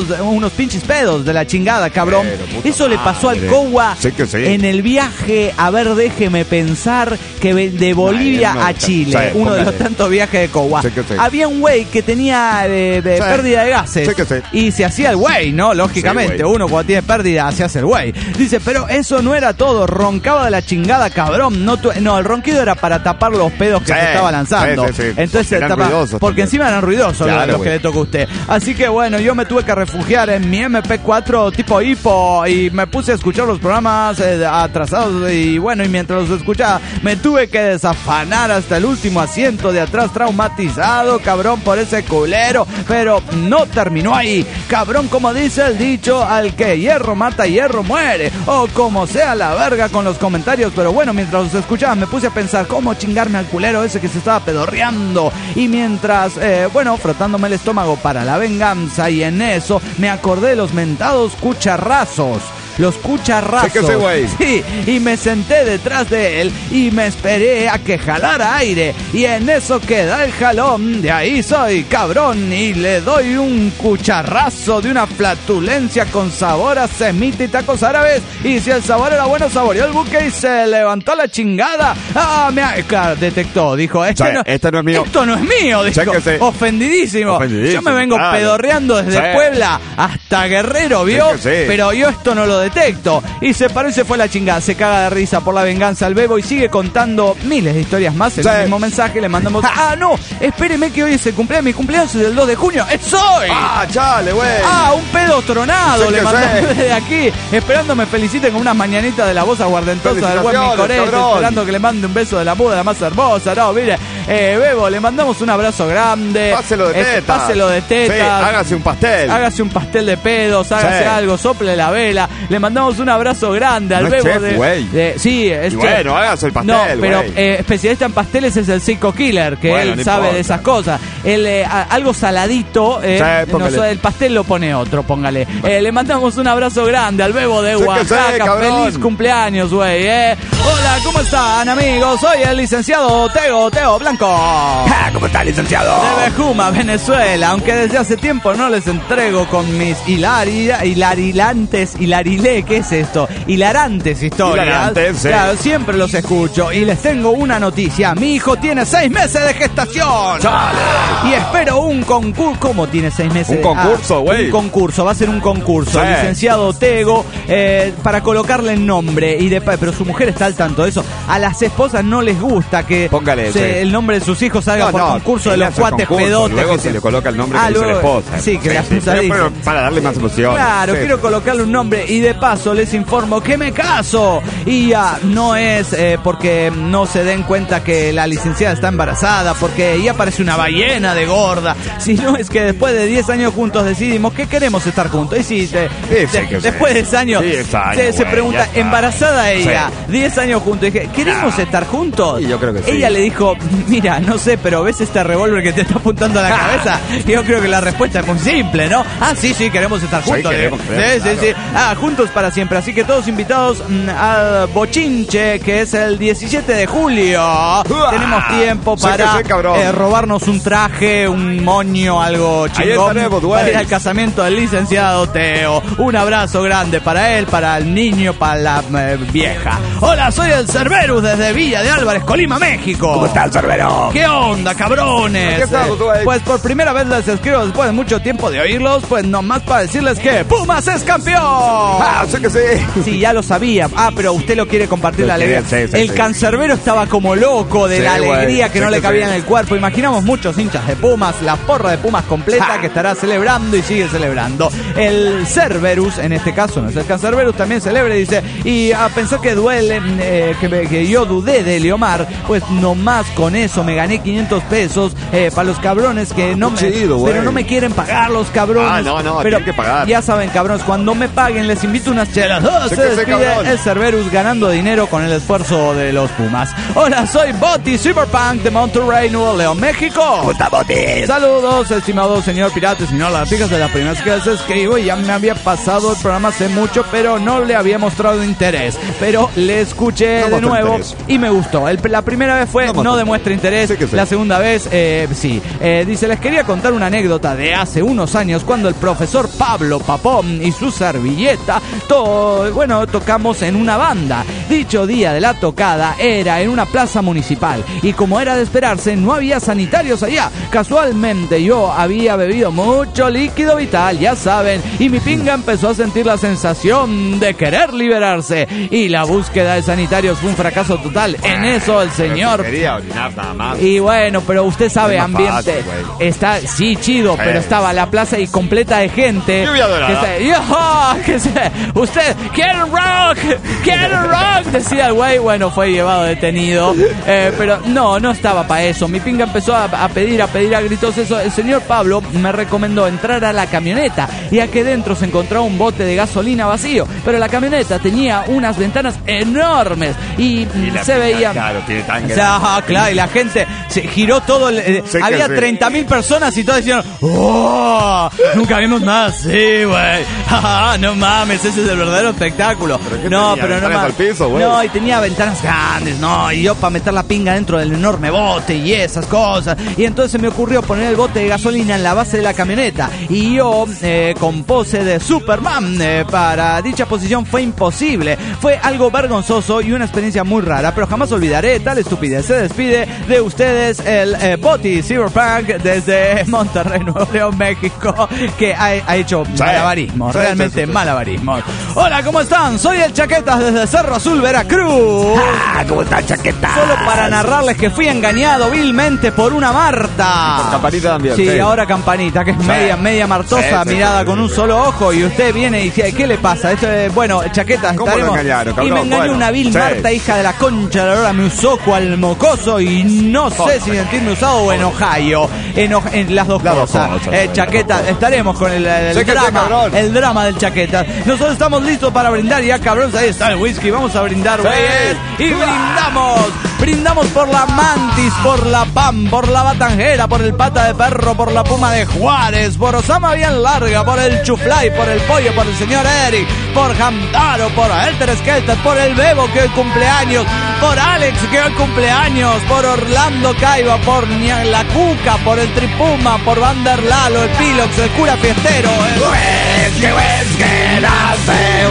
Speaker 2: pedos de la chingada, cabrón. Eso le pasó al Cowa en el viaje, a ver, déjeme pensar, que de Bolivia a Chile. Uno de los tantos viajes de Cowa. Había un güey que tenía pérdida de gases. Y se hacía el güey, ¿no? Lógicamente, uno cuando tiene pérdida se hace el güey. Dice, pero eso no era todo. Roncaba de la chingada, cabrón. No, el ronquido era para tapar los pedos que se estaba lanzando. Entonces, porque encima eran ruidosos los que le tocó a usted. Así que bueno, yo me tuve que refugiar en mi MP4 tipo hipo y me puse a escuchar los programas atrasados. Y bueno, y mientras los escuchaba, me tuve que desafanar hasta el último asiento de atrás, traumatizado, cabrón, por ese culero. Pero no terminó ahí, cabrón, como dice el dicho, al que hierro mata, hierro muere. O como sea la verga con los comentarios. Pero bueno, mientras los escuchaba, me puse a pensar cómo chingarme al culero ese que se estaba pedorreando. Y mientras, frotándome el estómago para la venganza, y en eso me acordé de los mentados cucharrazos. Los cucharrazos. Sí, y me senté detrás de él y me esperé a que jalara aire. Y en eso que da el jalón, de ahí soy, cabrón. Y le doy un cucharrazo de una flatulencia con sabor a semita y tacos árabes. Y si el sabor era bueno, saboreó el buque y se levantó la chingada. Claro, detectó, dijo, esto no es mío. Esto no es mío, dijo, ofendidísimo. Yo me vengo pedorreando desde Puebla hasta Guerrero, ¿vio? Pero yo esto no lo detecto. Y se paró y se fue a la chingada. Se caga de risa por la venganza al Bebo y sigue contando miles de historias más. En el mismo mensaje le mandamos, no, espéreme que hoy es el cumpleaños. Mi cumpleaños es el 2 de junio. ¡Es hoy!
Speaker 3: Chale, güey.
Speaker 2: Un pedo tronado le mandamos desde aquí, esperando me feliciten con unas mañanitas de la voz aguardentosa del buen Micorete, esperando que le mande un beso de la muda, la más hermosa. No, mire, Bebo, le mandamos un abrazo grande.
Speaker 3: Páselo de tetas.
Speaker 2: Páselo de tetas.
Speaker 3: Hágase un pastel.
Speaker 2: Hágase un pastel de pedos, hágase algo, sople la vela. Le mandamos un abrazo grande al Bebo. Sí, es
Speaker 3: bueno, hágase el pastel.
Speaker 2: No, pero especialista en pasteles es el Psycho Killer, que él sabe de esas cosas. Él, algo saladito, el pastel lo pone otro, póngale. Le mandamos un abrazo grande al Bebo de Oaxaca. Feliz cumpleaños, güey. Hola, ¿cómo están, amigos? Soy el licenciado Teo Blanco.
Speaker 3: ¿Cómo está, licenciado?
Speaker 2: De Bejuma, Venezuela. Aunque desde hace tiempo no les entrego con mis ¿qué es esto? Hilarantes historias.
Speaker 3: Hilarantes,
Speaker 2: claro, siempre los escucho. Y les tengo una noticia. Mi hijo tiene 6 meses de gestación.
Speaker 3: ¡Chale!
Speaker 2: Y espero un concurso. ¿Cómo tiene 6 meses?
Speaker 3: Un concurso, güey.
Speaker 2: Un concurso, va a ser un concurso.
Speaker 3: Sí.
Speaker 2: Licenciado Tego, para colocarle el nombre. Pero su mujer está al tanto de eso. A las esposas no les gusta que el nombre de sus hijos salga por concurso de los cuates pedotes.
Speaker 3: Luego se le coloca el nombre que dice la esposa.
Speaker 2: Sí, que la esposa dice.
Speaker 3: Pero para darle más emoción.
Speaker 2: Claro, quiero colocarle un nombre. Y de paso les informo que me caso. Y ya no es porque no se den cuenta que la licenciada está embarazada, porque ella parece una ballena de gorda, sino es que después de 10 años juntos decidimos que queremos estar juntos. Y sí, después de 10 años, se pregunta, embarazada ella, 10 años juntos, y dije, ¿queremos estar juntos?
Speaker 3: Y yo creo que sí.
Speaker 2: Ella le dijo, mira, no sé, pero ¿ves este revólver que te está apuntando a la cabeza? Y yo creo que la respuesta es muy simple, ¿no? Sí, queremos estar juntos. Sí. Juntos para siempre. Así que todos invitados al bochinche, que es el 17 de julio. Tenemos tiempo para robarnos un traje, un moño, algo chingón para ir al casamiento del licenciado Teo. Un abrazo grande para él, para el niño, para la vieja. Hola, soy el Cerberus desde Villa de Álvarez, Colima, México.
Speaker 3: ¿Cómo está el Cerberus?
Speaker 2: ¿Qué onda, cabrones?
Speaker 3: ¿Qué estás,
Speaker 2: pues por primera vez les escribo después de mucho tiempo de oírlos, pues nomás para decirles que Pumas es campeón.
Speaker 3: Sé que sí.
Speaker 2: Sí, ya lo sabía. Pero usted lo quiere compartir la alegría. El cancerbero estaba como loco de la alegría que no le cabía en el cuerpo. Imaginamos muchos hinchas de Pumas, la porra de Pumas completa que estará celebrando y sigue celebrando. El Cerberus, en este caso no es el Cancerberus, también celebra y dice, y a pensar que duele, que yo dudé de Leomar, pues nomás con eso me gané 500 pesos para los cabrones que no pero no me quieren pagar los cabrones.
Speaker 3: No,
Speaker 2: pero
Speaker 3: tienen que pagar.
Speaker 2: Ya saben, cabrones, cuando me paguen les invito unas chelas. Se despide el Cerberus ganando dinero con el esfuerzo de los Pumas. Hola, soy Botti Cyberpunk de Monterrey, Nuevo León, México.
Speaker 3: ¿Cómo está, Botti?
Speaker 2: Saludos, estimado señor pirata, señor Lagartijas, de las primeras que les escribo. Ya me había pasado el programa hace mucho, pero no le había mostrado interés. Pero le escuché de nuevo y me gustó. La primera vez fue no demuestra interés. La segunda vez, sí. Dice, les quería contar una anécdota de hace unos años cuando el profesor Pablo Papón y su servilleta tocamos en una banda. Dicho día de la tocada era en una plaza municipal y como era de esperarse no había sanitarios allá. Casualmente yo había bebido mucho líquido vital, ya saben, y mi pinga empezó a sentir la sensación de querer liberarse y la búsqueda de sanitarios fue un fracaso total. En eso el señor
Speaker 3: quería orinar nada más.
Speaker 2: Y bueno, pero usted sabe, ambiente fácil, está chido, pero estaba la plaza y completa de gente.
Speaker 3: Lluvia dorada.
Speaker 2: Usted quiero rock, decía el güey. Bueno, fue llevado detenido, pero no estaba para eso. Mi pinga empezó a pedir a gritos eso. El señor Pablo me recomendó entrar a la camioneta, ya que dentro se encontraba un bote de gasolina vacío, pero la camioneta tenía unas ventanas enormes y se veía.
Speaker 3: Claro, tiene tan
Speaker 2: claro, y la gente se giró todo. Había 30.000 personas y todos decían, ¡oh! Nunca vimos nada así, güey. No mames, ese es el verdadero espectáculo.
Speaker 3: Pero no más. Al piso,
Speaker 2: no, y tenía ventanas grandes, y yo para meter la pinga dentro del enorme bote y esas cosas. Y entonces se me ocurrió poner el bote de gasolina en la base de la camioneta. Y yo, con pose de Superman, para dicha posición fue imposible. Fue algo vergonzoso y una experiencia muy rara, pero jamás olvidaré tal estupidez. Se despide de ustedes el Botti Cyberpunk desde Monterrey, Nuevo León, México, que ha hecho malabarismo, realmente malabarismo. Hola, ¿cómo están? Soy el Chaquetas desde Cerro Azul, Veracruz.
Speaker 3: ¿Cómo está, Chaquetas?
Speaker 2: Solo para narrarles que fui engañado vilmente por una Marta.
Speaker 3: Por Campanita también.
Speaker 2: Sí, ahora Campanita, que es media martosa, mirada con un solo ojo, y usted viene y dice, ¿qué le pasa? Esto es, bueno, Chaquetas,
Speaker 3: ¿cómo
Speaker 2: estaremos.
Speaker 3: Lo engañaron, cabrón?
Speaker 2: Y me engañó una vil Marta, hija de la concha de la hora, me usó cual mocoso y no sé si sentirme usado o en Ohio. En las dos cosas. Chaquetas, estaremos con el drama del Chaquetas. Nosotros estamos listos para brindar ya, cabrones. Ahí está el whisky, vamos a brindar, güeyes. Y brindamos por la Mantis, por la PAM, por la Batanjera, por el Pata de Perro, por la Puma de Juárez, por Osama Bien Larga, por el Chuflay, por el Pollo, por el señor Eric, por Hamtaro, por Helter Skelter, por el Bebo que hoy cumpleaños, por Alex que hoy cumpleaños, por Orlando Caiba, por la Cuca, por el Tripuma, por Vander Lalo, el Pilox, el cura fiestero,
Speaker 3: Whisky, nace,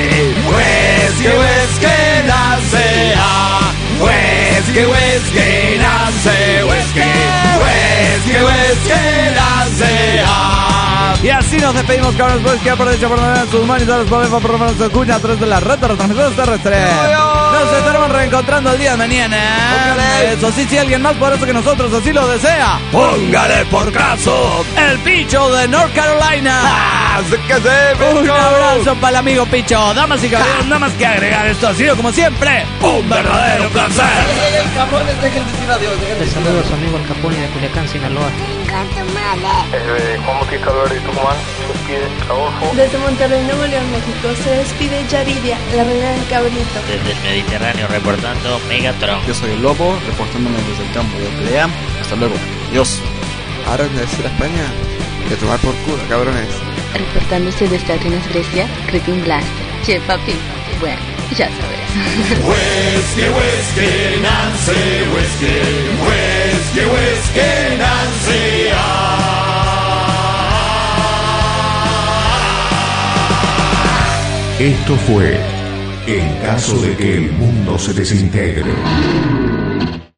Speaker 3: whisky, nace, whisky, nace, whisky.
Speaker 2: Whisky Nancy. Y así nos despedimos, cabrones. Pues que por dicha por manera sus manos y todos los problemas por nos escuchan a través de la red de retransmisores terrestres. Nos estaremos reencontrando el día de mañana. Póngale. Eso sí, si alguien más poderoso que nosotros así lo desea,
Speaker 3: Póngale por caso.
Speaker 2: el Picho de North Carolina. Un abrazo para el amigo Picho. Damas y caballeros, nada más que agregar. Esto ha sido, como siempre, un verdadero placer.
Speaker 9: Les saludo a su amigo el Capone de Culiacán, Sinaloa.
Speaker 10: Juan Bautista Álvarez de Tucumán, se despide Adolfo.
Speaker 11: Desde Monterrey, Nuevo León, México, se despide Yaridia, la reina del cabrito.
Speaker 12: Desde el Mediterráneo, reportando Megatron.
Speaker 13: Yo soy el Lobo, reportándome desde el campo de pelea. Hasta luego. Adiós.
Speaker 14: Ahora en decir a España, que tomar por culo, cabrones.
Speaker 15: Reportándose desde Atenas, Grecia, Cretin Blaster. Che, papi, bueno, ya sabes.
Speaker 1: Whiskey, whiskey, Nancy, whiskey, whiskey, whiskey, Nancy. Esto fue En caso de que el mundo se desintegre.